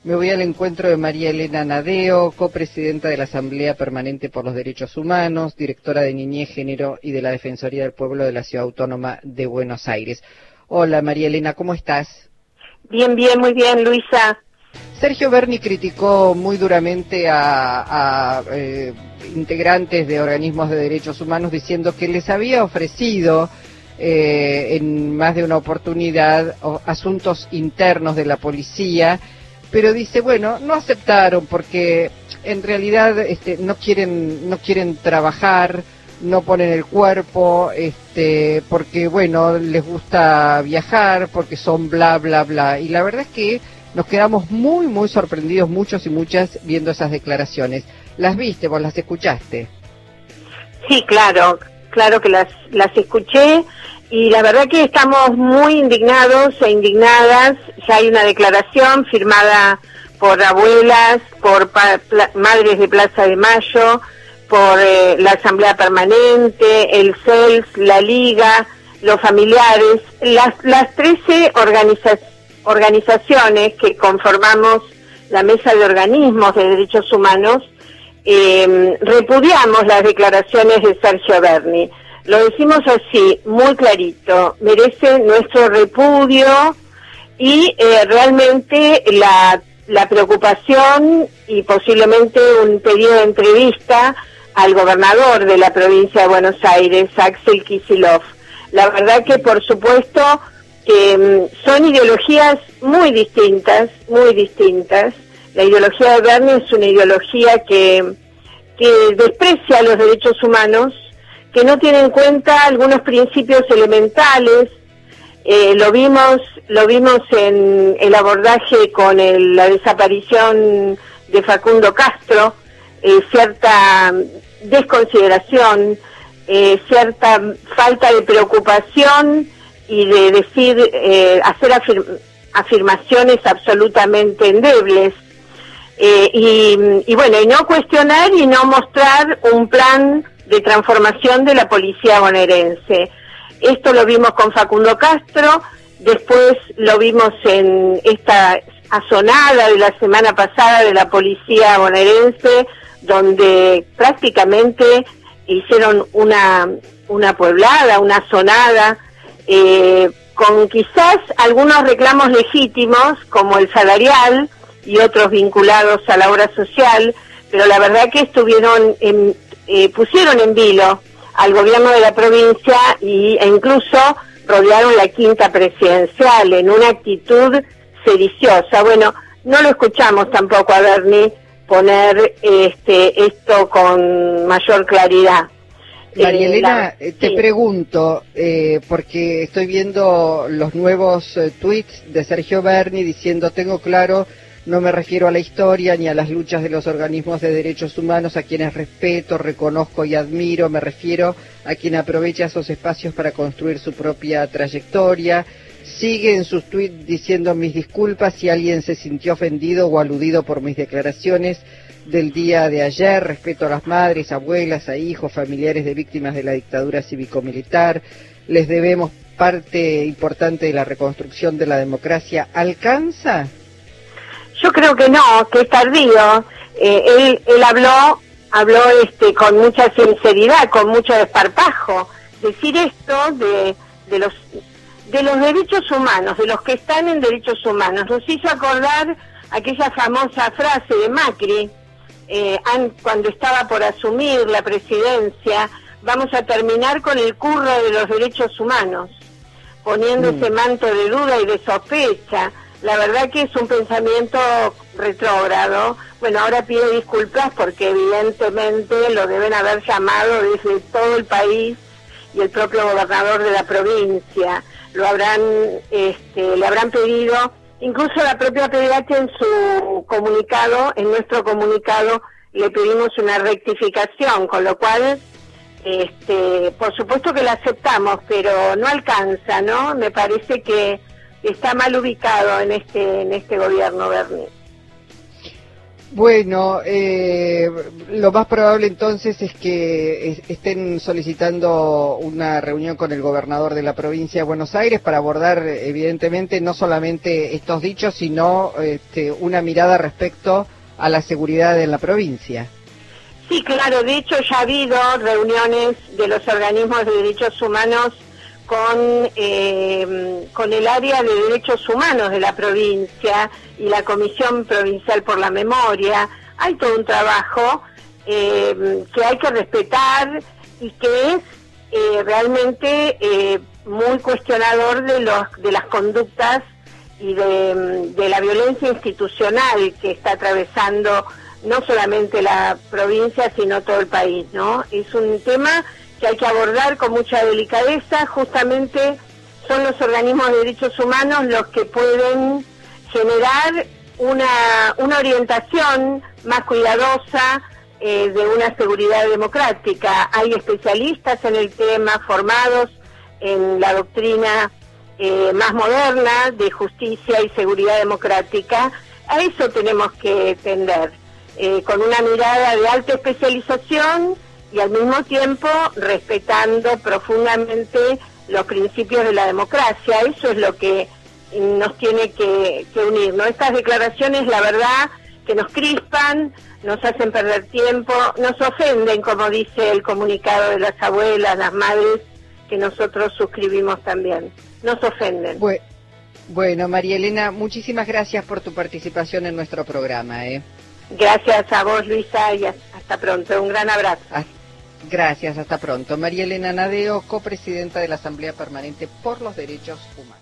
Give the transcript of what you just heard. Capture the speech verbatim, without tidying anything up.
Me voy al encuentro de María Elena Nadeo, copresidenta de la Asamblea Permanente por los Derechos Humanos, directora de Niñez, Género y de la Defensoría del Pueblo de la Ciudad Autónoma de Buenos Aires. Hola María Elena, ¿cómo estás? Bien, bien, muy bien, Luisa. Sergio Berni criticó muy duramente a, a eh, integrantes de organismos de derechos humanos diciendo que les había ofrecido eh, en más de una oportunidad o, asuntos internos de la policía, pero dice, bueno, no aceptaron porque en realidad este, no quieren no quieren trabajar, no ponen el cuerpo, este, porque bueno, les gusta viajar, porque son bla, bla, bla. Y la verdad es que nos quedamos muy, muy sorprendidos, muchos y muchas, viendo esas declaraciones. ¿Las viste, vos las escuchaste? Sí, claro, claro que las, las escuché y la verdad que estamos muy indignados e indignadas. Ya hay una declaración firmada por abuelas, por pa, pla, madres de Plaza de Mayo, por eh, la Asamblea Permanente, el C E L S, la Liga, los familiares, las, las trece organiza, organizaciones que conformamos la Mesa de Organismos de Derechos Humanos. Eh, repudiamos las declaraciones de Sergio Berni. Lo decimos así, muy clarito, merece nuestro repudio y eh, realmente la, la preocupación y posiblemente un pedido de entrevista al gobernador de la provincia de Buenos Aires, Axel Kicillof. La verdad que por supuesto que um, son ideologías muy distintas, muy distintas. La ideología de Berni es una ideología que, que desprecia los derechos humanos, que no tiene en cuenta algunos principios elementales. Eh, lo vimos lo vimos en el abordaje con el, la desaparición de Facundo Castro, eh, cierta desconsideración, eh, cierta falta de preocupación y de decir, eh, hacer afir afirmaciones absolutamente endebles. Eh, y, y bueno, y no cuestionar y no mostrar un plan de transformación de la policía bonaerense. Esto lo vimos con Facundo Castro, después lo vimos en esta azonada de la semana pasada de la policía bonaerense, donde prácticamente hicieron una, una pueblada, una azonada, eh, con quizás algunos reclamos legítimos, como el salarial y otros vinculados a la obra social, pero la verdad que estuvieron en, eh, pusieron en vilo al gobierno de la provincia y, e incluso rodearon la quinta presidencial en una actitud sediciosa. Bueno, no lo escuchamos tampoco a Berni poner este esto con mayor claridad. María Elena, eh, la, te sí. pregunto, eh, porque estoy viendo los nuevos eh, tweets de Sergio Berni diciendo, tengo claro, no me refiero a la historia ni a las luchas de los organismos de derechos humanos, a quienes respeto, reconozco y admiro, me refiero a quien aprovecha esos espacios para construir su propia trayectoria. Sigue en sus tweets diciendo mis disculpas si alguien se sintió ofendido o aludido por mis declaraciones del día de ayer, respeto a las madres, abuelas, a hijos, familiares de víctimas de la dictadura cívico-militar, les debemos parte importante de la reconstrucción de la democracia. ¿Alcanza? Yo creo que no, que es tardío. Eh, él, él habló, habló este, con mucha sinceridad, con mucho desparpajo. Decir esto de, de los de los derechos humanos, de los que están en derechos humanos, nos hizo acordar aquella famosa frase de Macri, eh, cuando estaba por asumir la presidencia, vamos a terminar con el curro de los derechos humanos, poniendo mm. ese manto de duda y de sospecha. La verdad que es un pensamiento retrógrado. Bueno, ahora pido disculpas porque evidentemente lo deben haber llamado desde todo el país y el propio gobernador de la provincia. Lo habrán, este, le habrán pedido, incluso la propia P D H en su comunicado, en nuestro comunicado, le pedimos una rectificación, con lo cual, este, por supuesto que la aceptamos, pero no alcanza, ¿no? Me parece que está mal ubicado en este en este gobierno, Berni. Bueno, eh, lo más probable entonces es que es, estén solicitando una reunión con el gobernador de la provincia de Buenos Aires para abordar, evidentemente, no solamente estos dichos, sino este, una mirada respecto a la seguridad en la provincia. Sí, claro, de hecho ya ha habido reuniones de los organismos de derechos humanos con, eh, con el área de derechos humanos de la provincia y la Comisión Provincial por la Memoria. Hay todo un trabajo eh, que hay que respetar y que es eh, realmente eh, muy cuestionador de, los, de las conductas y de, de la violencia institucional que está atravesando no solamente la provincia, sino todo el país, ¿no? Es un tema que hay que abordar con mucha delicadeza. Justamente son los organismos de derechos humanos los que pueden generar una, una orientación más cuidadosa eh, de una seguridad democrática. Hay especialistas en el tema, formados en la doctrina eh, más moderna de justicia y seguridad democrática. A eso tenemos que tender, eh, con una mirada de alta especialización y al mismo tiempo respetando profundamente los principios de la democracia. Eso es lo que nos tiene que, que unir, ¿no? Estas declaraciones, la verdad, que nos crispan, nos hacen perder tiempo, nos ofenden, como dice el comunicado de las abuelas, las madres, que nosotros suscribimos también. Nos ofenden. Bueno, bueno, María Elena, muchísimas gracias por tu participación en nuestro programa, ¿eh? Gracias a vos, Luisa, y hasta pronto. Un gran abrazo. Hasta Gracias, hasta pronto. María Elena Nadeo, copresidenta de la Asamblea Permanente por los Derechos Humanos.